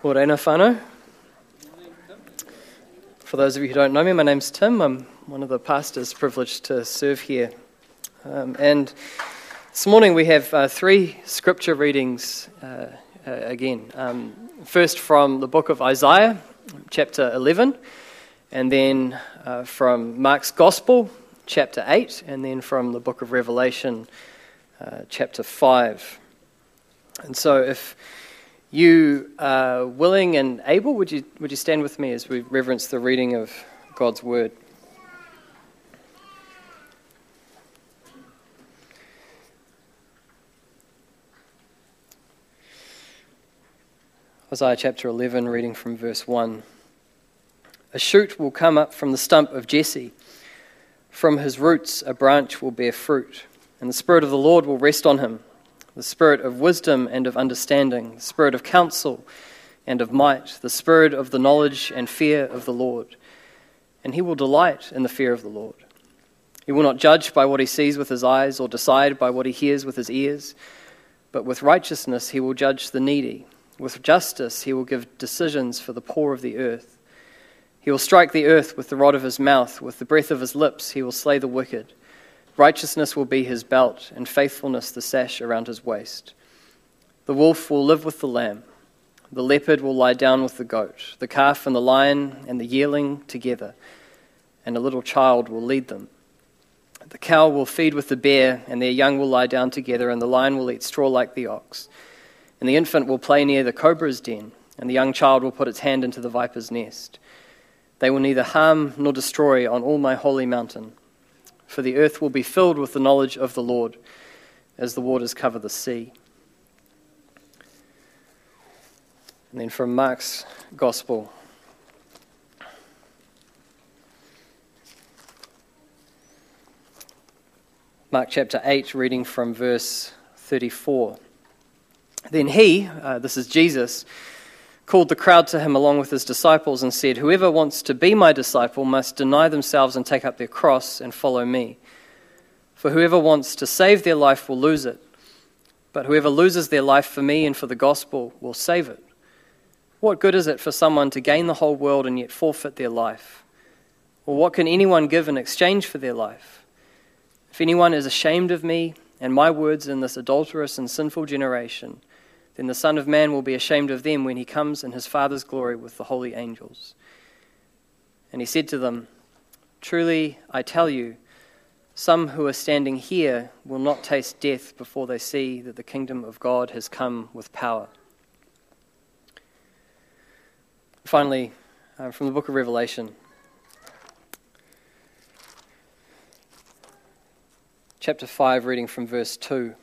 Morena whānau. For those of you who don't know me, my name's Tim. I'm one of the pastors privileged to serve here. And this morning we have three scripture readings again. First from the book of Isaiah, chapter 11, and then from Mark's Gospel, chapter 8, and then from the book of Revelation, chapter 5. And so if you are willing and able, would you stand with me as we reverence the reading of God's Word? Isaiah chapter 11, reading from verse 1. A shoot will come up from the stump of Jesse. From his roots a branch will bear fruit, and the Spirit of the Lord will rest on him. The Spirit of wisdom and of understanding, the Spirit of counsel and of might, the Spirit of the knowledge and fear of the Lord. And he will delight in the fear of the Lord. He will not judge by what he sees with his eyes or decide by what he hears with his ears, but with righteousness he will judge the needy. With justice he will give decisions for the poor of the earth. He will strike the earth with the rod of his mouth, with the breath of his lips he will slay the wicked. Righteousness will be his belt, and faithfulness the sash around his waist. The wolf will live with the lamb. The leopard will lie down with the goat. The calf and the lion and the yearling together, and a little child will lead them. The cow will feed with the bear, and their young will lie down together, and the lion will eat straw like the ox. And the infant will play near the cobra's den, and the young child will put its hand into the viper's nest. They will neither harm nor destroy on all my holy mountain. For the earth will be filled with the knowledge of the Lord, as the waters cover the sea. And then from Mark's Gospel. Mark chapter 8, reading from verse 34. Then he, this is Jesus, called the crowd to him along with his disciples and said, "Whoever wants to be my disciple must deny themselves and take up their cross and follow me. For whoever wants to save their life will lose it, but whoever loses their life for me and for the gospel will save it. What good is it for someone to gain the whole world and yet forfeit their life? Or what can anyone give in exchange for their life? If anyone is ashamed of me and my words in this adulterous and sinful generation, then the Son of Man will be ashamed of them when he comes in his Father's glory with the holy angels." And he said to them, "Truly I tell you, some who are standing here will not taste death before they see that the kingdom of God has come with power." Finally, from the book of Revelation, chapter 5, reading from verse 2.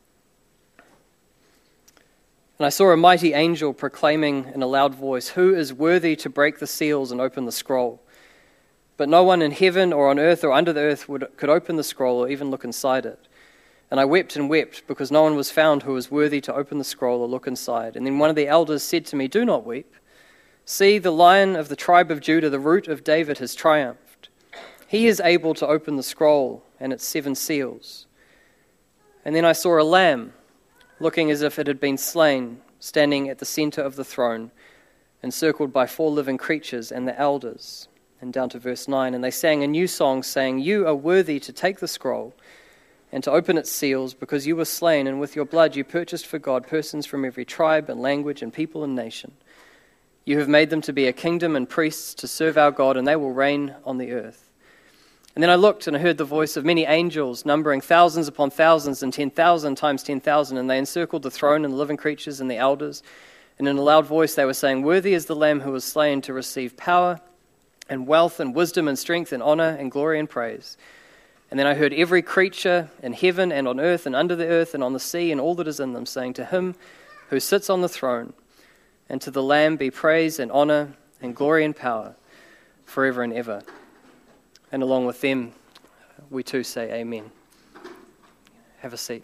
And I saw a mighty angel proclaiming in a loud voice, "Who is worthy to break the seals and open the scroll?" But no one in heaven or on earth or under the earth could open the scroll or even look inside it. And I wept and wept because no one was found who was worthy to open the scroll or look inside. And then one of the elders said to me, "Do not weep. See, the Lion of the tribe of Judah, the Root of David, has triumphed. He is able to open the scroll and its 7 seals." And then I saw a lamb, looking as if it had been slain, standing at the center of the throne, encircled by 4 living creatures and the elders. And down to verse 9, and they sang a new song, saying, "You are worthy to take the scroll and to open its seals, because you were slain, and with your blood you purchased for God persons from every tribe and language and people and nation. You have made them to be a kingdom and priests to serve our God, and they will reign on the earth." And then I looked and I heard the voice of many angels, numbering thousands upon thousands and 10,000 times 10,000, and they encircled the throne and the living creatures and the elders. And in a loud voice they were saying, "Worthy is the Lamb who was slain to receive power and wealth and wisdom and strength and honor and glory and praise." And then I heard every creature in heaven and on earth and under the earth and on the sea and all that is in them, saying, "To him who sits on the throne and to the Lamb be praise and honor and glory and power forever and ever." And along with them, we too say amen. Have a seat.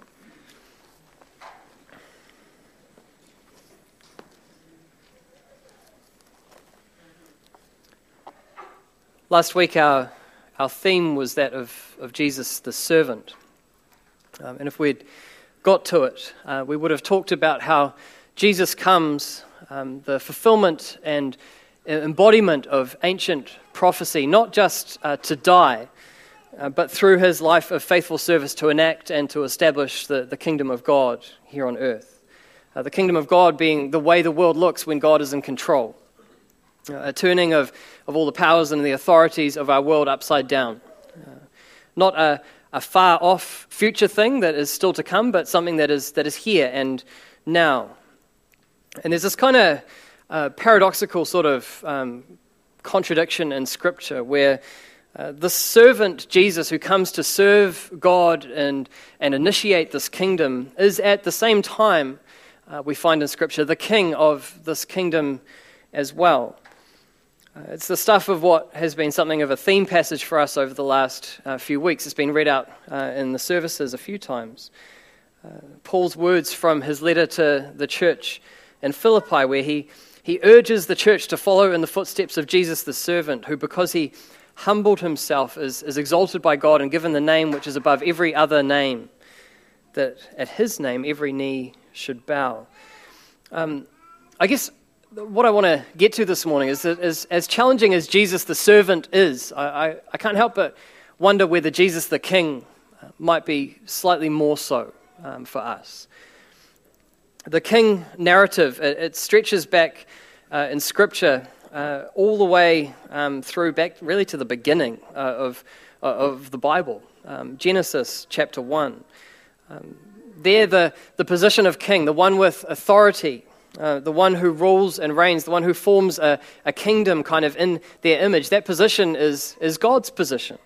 Last week, our theme was that of Jesus the servant. And if we'd got to it, we would have talked about how Jesus comes the fulfillment and embodiment of ancient prophecy, not just to die, but through his life of faithful service to enact and to establish the kingdom of God here on earth. The kingdom of God being the way the world looks when God is in control. A turning of all the powers and the authorities of our world upside down. Not a far-off future thing that is still to come, but something that is here and now. And there's this kind of paradoxical sort of contradiction in Scripture where the servant Jesus who comes to serve God and initiate this kingdom is at the same time, we find in Scripture, the king of this kingdom as well. It's the stuff of what has been something of a theme passage for us over the last few weeks. It's been read out in the services a few times. Paul's words from his letter to the church in Philippi, where he urges the church to follow in the footsteps of Jesus the servant, who, because he humbled himself, is exalted by God and given the name which is above every other name, that at his name every knee should bow. I guess what I want to get to this morning is that as challenging as Jesus the servant is, I can't help but wonder whether Jesus the king might be slightly more so for us. The king narrative, it stretches back in Scripture all the way through back really to the beginning of the Bible, Genesis chapter 1. There the position of king, the one with authority, the one who rules and reigns, the one who forms a kingdom kind of in their image, that position is God's position.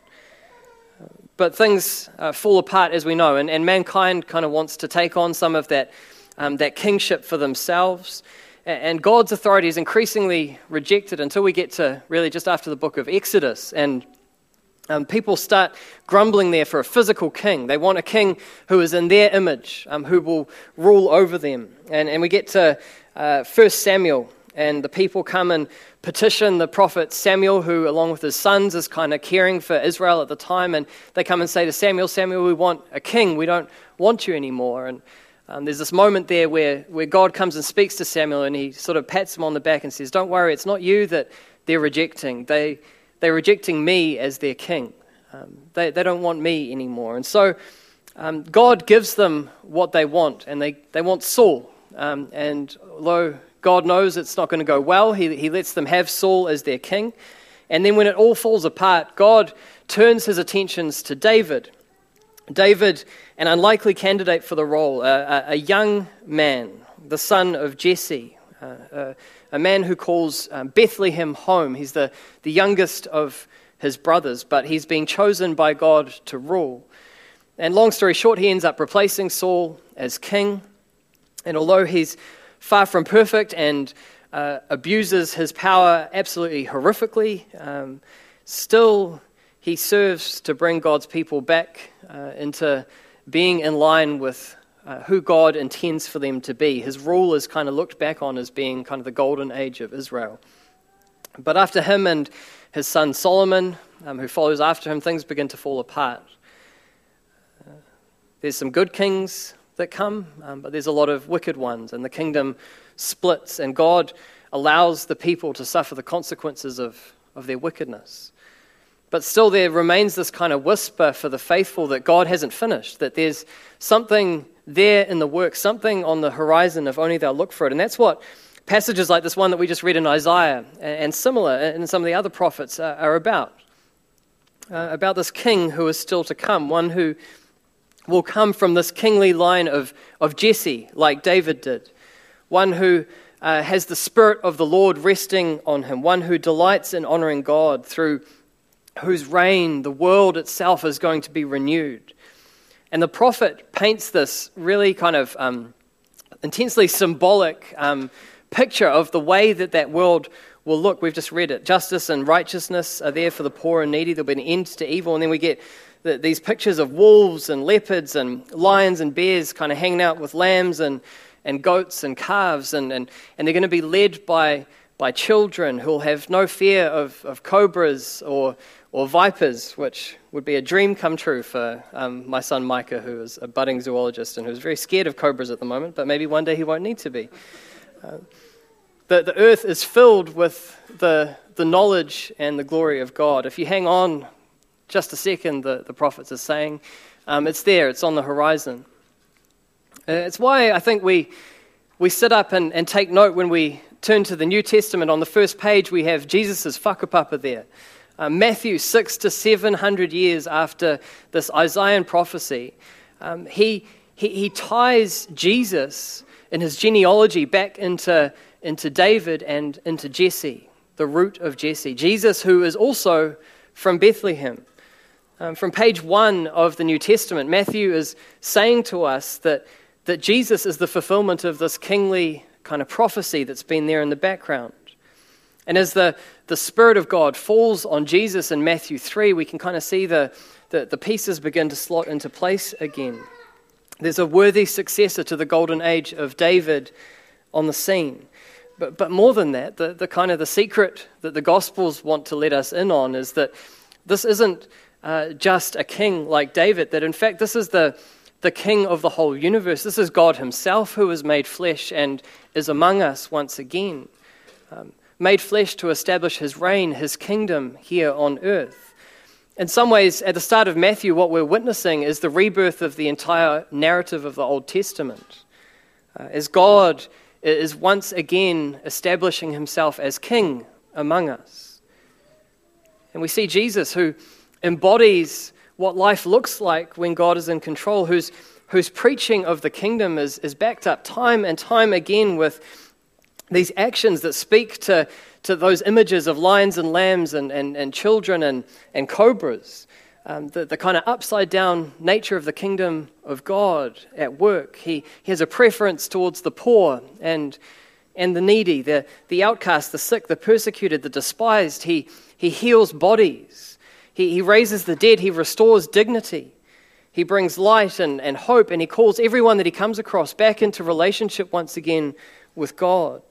But things fall apart, as we know, and mankind kind of wants to take on some of that kingship for themselves. And God's authority is increasingly rejected until we get to really just after the book of Exodus. And people start grumbling there for a physical king. They want a king who is in their image, who will rule over them. And we get to 1 Samuel, and the people come and petition the prophet Samuel, who along with his sons is kind of caring for Israel at the time. And they come and say to Samuel, Samuel, we want a king. We don't want you anymore. And there's this moment there where God comes and speaks to Samuel, and he sort of pats him on the back and says, don't worry, it's not you that they're rejecting. They're rejecting me as their king. They don't want me anymore. And so God gives them what they want, and they want Saul. And although God knows it's not going to go well, he lets them have Saul as their king. And then when it all falls apart, God turns his attentions to David. David, an unlikely candidate for the role, a young man, the son of Jesse, a man who calls Bethlehem home. He's the youngest of his brothers, but he's being chosen by God to rule. And long story short, he ends up replacing Saul as king. And although he's far from perfect and abuses his power absolutely horrifically, still he serves to bring God's people back into being in line with who God intends for them to be. His rule is kind of looked back on as being kind of the golden age of Israel. But after him and his son Solomon, who follows after him, things begin to fall apart. There's some good kings that come, but there's a lot of wicked ones, and the kingdom splits, and God allows the people to suffer the consequences of their wickedness. But still there remains this kind of whisper for the faithful that God hasn't finished, that there's something there in the work, something on the horizon if only they'll look for it. And that's what passages like this one that we just read in Isaiah and similar in some of the other prophets are about this king who is still to come, one who will come from this kingly line of Jesse, like David did, one who has the Spirit of the Lord resting on him, one who delights in honoring God, through whose reign the world itself is going to be renewed. And the prophet paints this really kind of intensely symbolic picture of the way that world will look. We've just read it. Justice and righteousness are there for the poor and needy. There'll be an end to evil. And then we get these pictures of wolves and leopards and lions and bears kind of hanging out with lambs and goats and calves. And they're going to be led by children who'll have no fear of cobras or vipers, which would be a dream come true for my son Micah, who is a budding zoologist and who's very scared of cobras at the moment, but maybe one day he won't need to be. The earth is filled with the knowledge and the glory of God. If you hang on just a second, the prophets are saying, it's there, it's on the horizon. It's why I think we sit up and take note when we turn to the New Testament. On the first page, we have Jesus' whakapapa there. Matthew, 600 to 700 years after this Isaiah prophecy, he ties Jesus in his genealogy back into David and into Jesse, the root of Jesse. Jesus, who is also from Bethlehem. From page 1 of the New Testament, Matthew is saying to us that Jesus is the fulfillment of this kingly kind of prophecy that's been there in the background. And as the Spirit of God falls on Jesus in Matthew 3, we can kind of see the pieces begin to slot into place again. There's a worthy successor to the golden age of David on the scene. But more than that, the kind of the secret that the Gospels want to let us in on is that this isn't just a king like David, that in fact this is the king of the whole universe. This is God himself who is made flesh and is among us once again. Made flesh to establish his reign, his kingdom here on earth. In some ways, at the start of Matthew, what we're witnessing is the rebirth of the entire narrative of the Old Testament. As God is once again establishing himself as king among us. And we see Jesus, who embodies what life looks like when God is in control, whose preaching of the kingdom is backed up time and time again with these actions that speak to those images of lions and lambs and children and cobras, the kind of upside down nature of the kingdom of God at work. He has a preference towards the poor and the needy, the outcast, the sick, the persecuted, the despised. He heals bodies. He raises the dead. He restores dignity. He brings light and hope, and he calls everyone that he comes across back into relationship once again with God.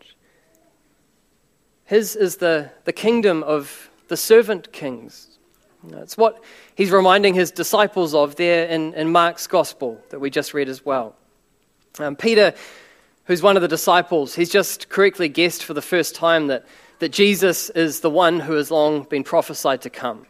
His is the kingdom of the servant kings. It's what he's reminding his disciples of there in Mark's gospel that we just read as well. Peter, who's one of the disciples, he's just correctly guessed for the first time that Jesus is the one who has long been prophesied to come.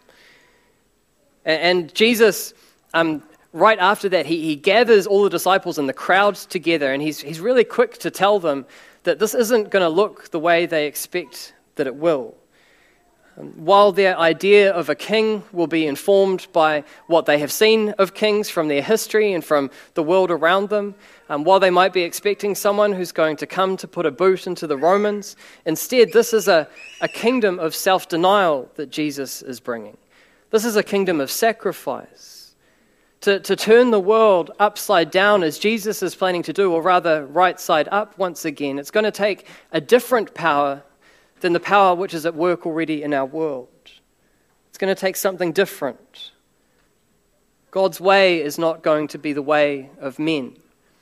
And Jesus, right after that, he gathers all the disciples and the crowds together, and he's really quick to tell them that this isn't going to look the way they expect that it will. While their idea of a king will be informed by what they have seen of kings from their history and from the world around them, while they might be expecting someone who's going to come to put a boot into the Romans, instead this is a kingdom of self-denial that Jesus is bringing. This is a kingdom of sacrifice. To turn the world upside down as Jesus is planning to do, or rather right side up once again, it's going to take a different power than the power which is at work already in our world. It's going to take something different. God's way is not going to be the way of men.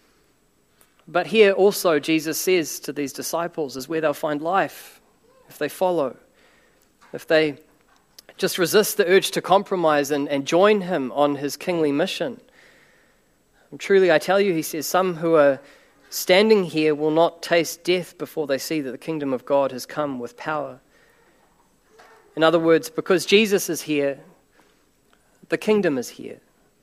But here also Jesus says to these disciples is where they'll find life if they follow, if they just resist the urge to compromise and join him on his kingly mission. And truly, I tell you, he says, some who are standing here will not taste death before they see that the kingdom of God has come with power. In other words, because Jesus is here, the kingdom is here.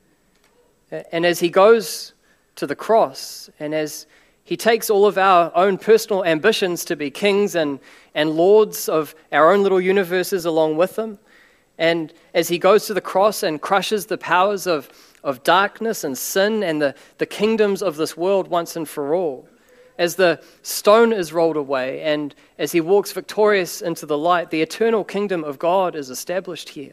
And as he goes to the cross, and as he takes all of our own personal ambitions to be kings and lords of our own little universes along with him, and as he goes to the cross and crushes the powers of darkness and sin and the kingdoms of this world once and for all, as the stone is rolled away and as he walks victorious into the light, the eternal kingdom of God is established here.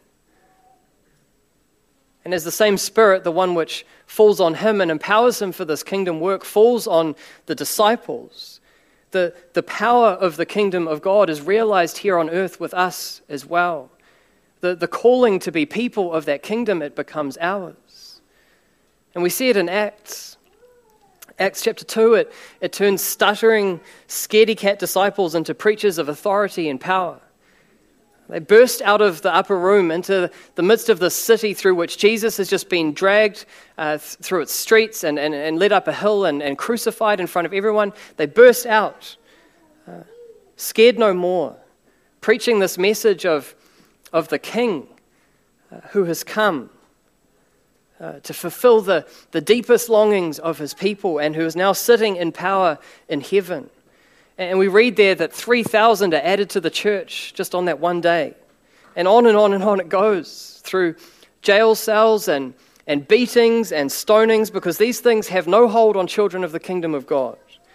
And as the same Spirit, the one which falls on him and empowers him for this kingdom work, falls on the disciples, the power of the kingdom of God is realized here on earth with us as well. The calling to be people of that kingdom, it becomes ours. And we see it in Acts. Acts chapter 2, it turns stuttering, scaredy-cat disciples into preachers of authority and power. They burst out of the upper room into the midst of the city through which Jesus has just been dragged through its streets and led up a hill and crucified in front of everyone. They burst out, scared no more, preaching this message of the King who has come to fulfill the deepest longings of his people and who is now sitting in power in heaven. And we read there that 3,000 are added to the church just on that one day. And on and on and on it goes through jail cells and beatings and stonings, because these things have no hold on children of the kingdom of God.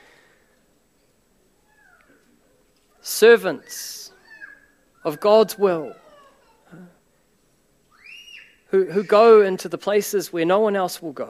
Servants of God's will, who go into the places where no one else will go.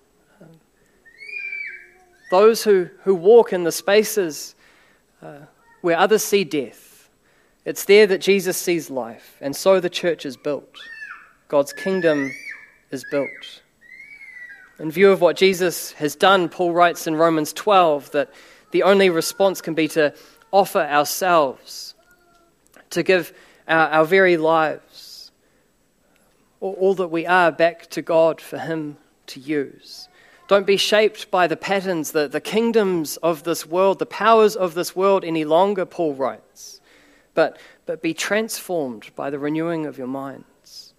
Those who walk in the spaces where others see death. It's there that Jesus sees life, and so the church is built. God's kingdom is built. In view of what Jesus has done, Paul writes in Romans 12 that the only response can be to offer ourselves, to give our very lives, all that we are, back to God for him to use. Don't be shaped by the patterns, the kingdoms of this world, the powers of this world any longer, Paul writes, but be transformed by the renewing of your minds.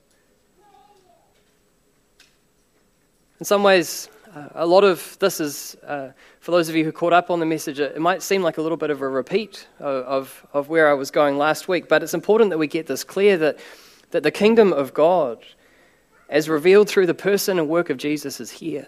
In some ways, a lot of this is, for those of you who caught up on the message, it might seem like a little bit of a repeat of where I was going last week, but it's important that we get this clear that the kingdom of God, as revealed through the person and work of Jesus, is here.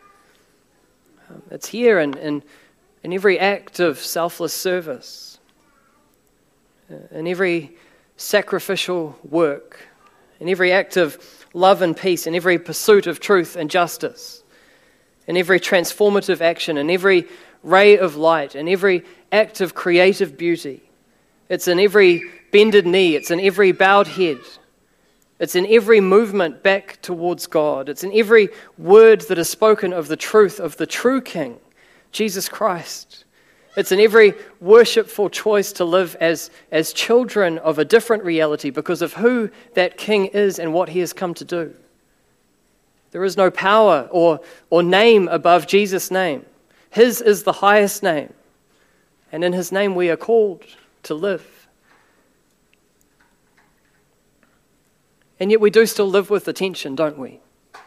It's here in every act of selfless service, in every sacrificial work, in every act of love and peace, in every pursuit of truth and justice, in every transformative action, in every ray of light, in every act of creative beauty. It's in every bended knee, it's in every bowed head. It's in every movement back towards God. It's in every word that is spoken of the truth of the true King, Jesus Christ. It's in every worshipful choice to live as children of a different reality because of who that King is and what he has come to do. There is no power or name above Jesus' name. His is the highest name, and in his name we are called to live. And yet we do still live with the tension, don't we?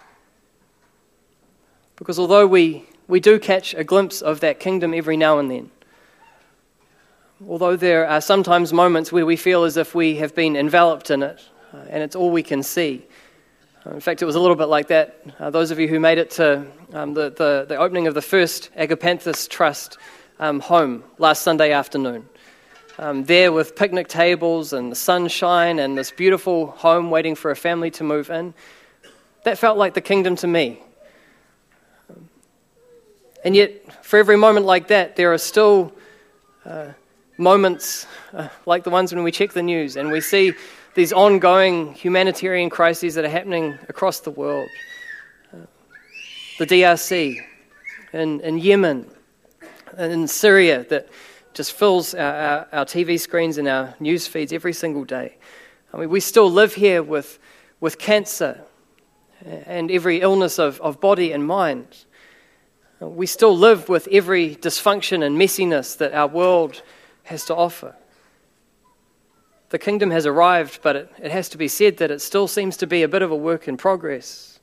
Because although we do catch a glimpse of that kingdom every now and then, although there are sometimes moments where we feel as if we have been enveloped in it, and it's all we can see. In fact, it was a little bit like that. Those of you who made it to the opening of the first Agapanthus Trust home last Sunday afternoon, there with picnic tables and the sunshine and this beautiful home waiting for a family to move in, that felt like the kingdom to me. And yet, for every moment like that, there are still moments like the ones when we check the news and we see these ongoing humanitarian crises that are happening across the world. The DRC, in Yemen, and in Syria, that just fills our TV screens and our news feeds every single day. I mean, we still live here with cancer and every illness of body and mind. We still live with every dysfunction and messiness that our world has to offer. The kingdom has arrived, but it has to be said that it still seems to be a bit of a work in progress.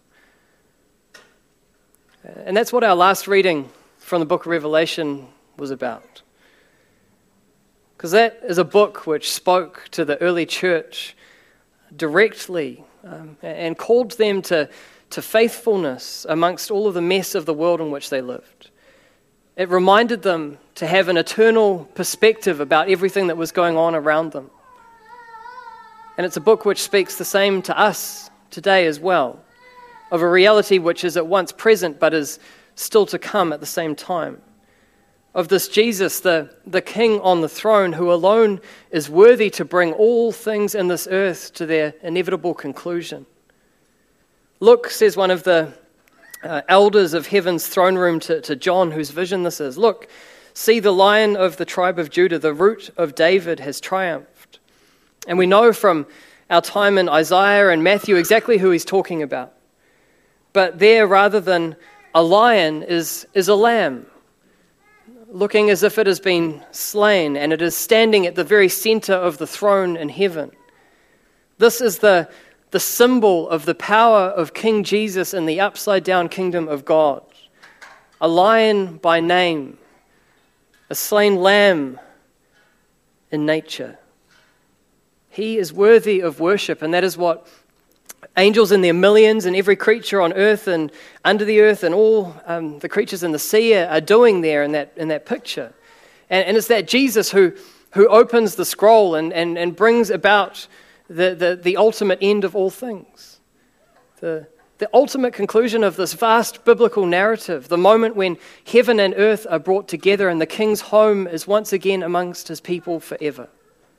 And that's what our last reading from the book of Revelation was about. Because that is a book which spoke to the early church directly and called them to faithfulness amongst all of the mess of the world in which they lived. It reminded them to have an eternal perspective about everything that was going on around them. And it's a book which speaks the same to us today as well, of a reality which is at once present but is still to come at the same time. Of this Jesus, the King on the throne, who alone is worthy to bring all things in this earth to their inevitable conclusion. Look, says one of the elders of heaven's throne room to John, whose vision this is. Look, see, the Lion of the tribe of Judah, the Root of David, has triumphed. And we know from our time in Isaiah and Matthew exactly who he's talking about. But there, rather than a lion, is a lamb, looking as if it has been slain, and it is standing at the very center of the throne in heaven. This is the symbol of the power of King Jesus in the upside-down kingdom of God. A lion by name, a slain lamb in nature. He is worthy of worship, and that is what angels in their millions and every creature on earth and under the earth and all the creatures in the sea are doing there in that picture. And it's that Jesus who opens the scroll and brings about the ultimate end of all things. The ultimate conclusion of this vast biblical narrative, the moment when heaven and earth are brought together and the King's home is once again amongst his people forever.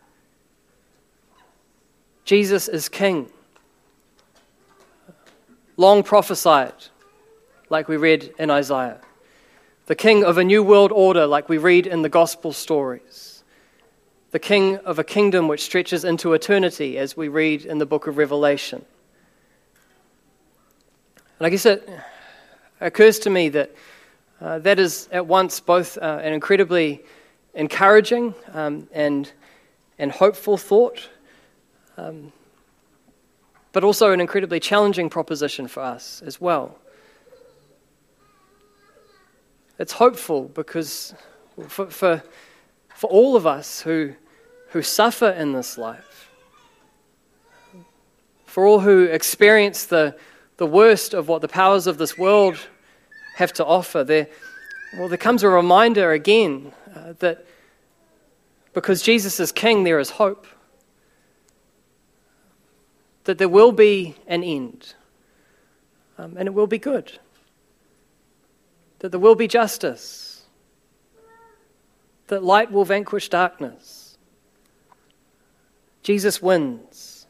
Jesus is King. Long prophesied, like we read in Isaiah. The King of a new world order, like we read in the gospel stories. The King of a kingdom which stretches into eternity, as we read in the book of Revelation. And I guess it occurs to me that that is at once both an incredibly encouraging and hopeful thought, but also an incredibly challenging proposition for us as well. It's hopeful because for all of us who suffer in this life, for all who experience the worst of what the powers of this world have to offer, there comes a reminder again that because Jesus is King, there is hope. That there will be an end, and it will be good. That there will be justice. That light will vanquish darkness. Jesus wins.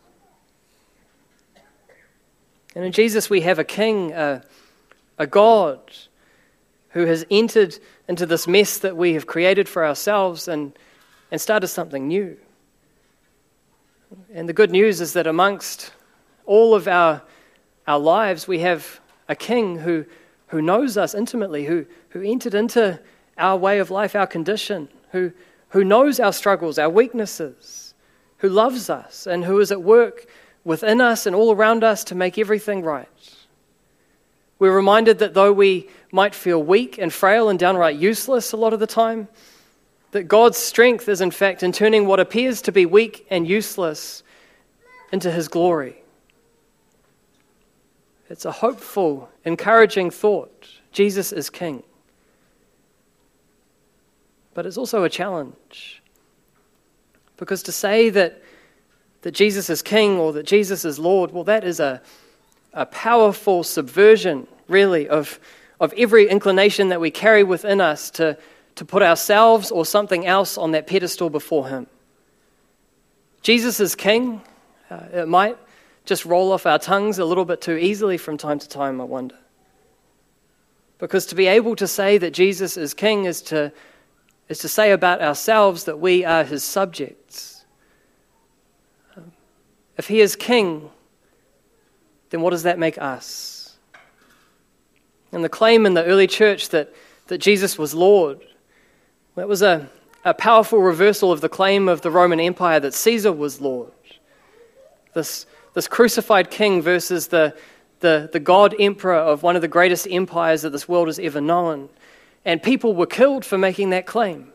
And in Jesus we have a King, a God who has entered into this mess that we have created for ourselves and started something new. And the good news is that amongst all of our lives, we have a King who knows us intimately, who entered into our way of life, our condition, who knows our struggles, our weaknesses, who loves us and who is at work within us and all around us to make everything right. We're reminded that though we might feel weak and frail and downright useless a lot of the time, that God's strength is in fact in turning what appears to be weak and useless into his glory. It's a hopeful, encouraging thought. Jesus is King. But it's also a challenge. Because to say that Jesus is King or that Jesus is Lord, well, that is a powerful subversion, really, of every inclination that we carry within us to put ourselves or something else on that pedestal before him. Jesus is King. It might just roll off our tongues a little bit too easily from time to time, I wonder. Because to be able to say that Jesus is King is to say about ourselves that we are his subjects. If he is King, then what does that make us? And the claim in the early church that Jesus was Lord, that was a powerful reversal of the claim of the Roman Empire that Caesar was Lord. This crucified king versus the God emperor of one of the greatest empires that this world has ever known. And people were killed for making that claim.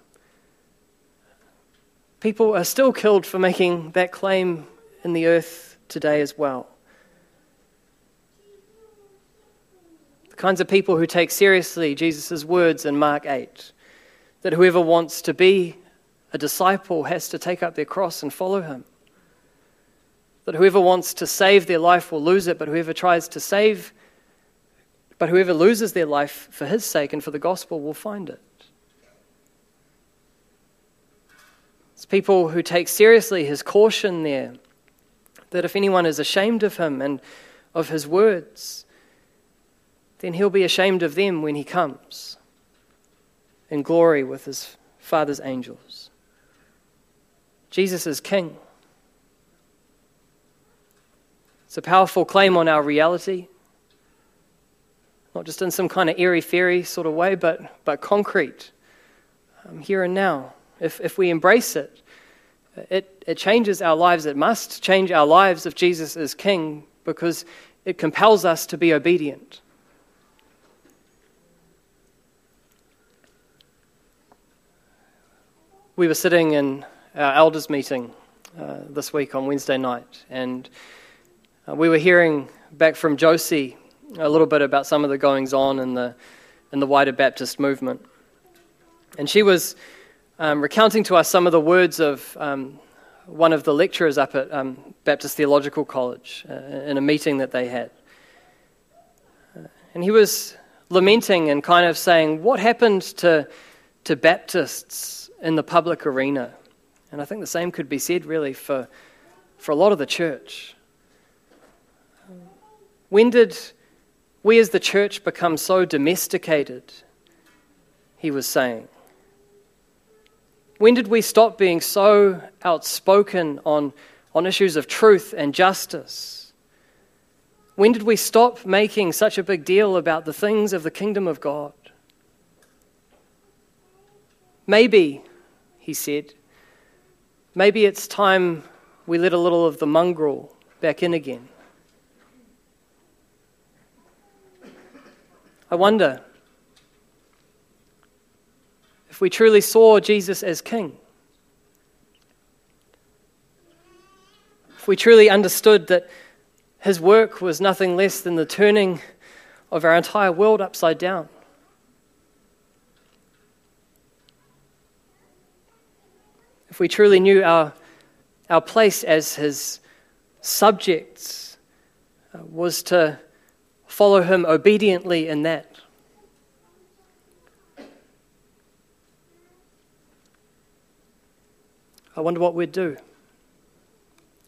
People are still killed for making that claim in the earth today as well. The kinds of people who take seriously Jesus' words in Mark 8, that whoever wants to be a disciple has to take up their cross and follow him. That whoever wants to save their life will lose it, but whoever loses their life for his sake and for the gospel will find it. It's people who take seriously his caution there, that if anyone is ashamed of him and of his words, then he'll be ashamed of them when he comes in glory with his Father's angels. Jesus is King. It's a powerful claim on our reality, not just in some kind of airy-fairy sort of way, but concrete. here and now. If we embrace it, it changes our lives. It must change our lives if Jesus is King, because it compels us to be obedient. We were sitting in our elders' meeting this week on Wednesday night, and we were hearing back from Josie a little bit about some of the goings-on in the wider Baptist movement. And she was recounting to us some of the words of one of the lecturers up at Baptist Theological College in a meeting that they had. And he was lamenting and kind of saying, what happened to Baptists in the public arena? And I think the same could be said really for a lot of the church. When did we as the church become so domesticated, he was saying? When did we stop being so outspoken on issues of truth and justice? When did we stop making such a big deal about the things of the kingdom of God? Maybe, he said, maybe it's time we let a little of the mongrel back in again. I wonder if we truly saw Jesus as King, if we truly understood that his work was nothing less than the turning of our entire world upside down. If we truly knew our place as his subjects was to follow him obediently in that. I wonder what we'd do.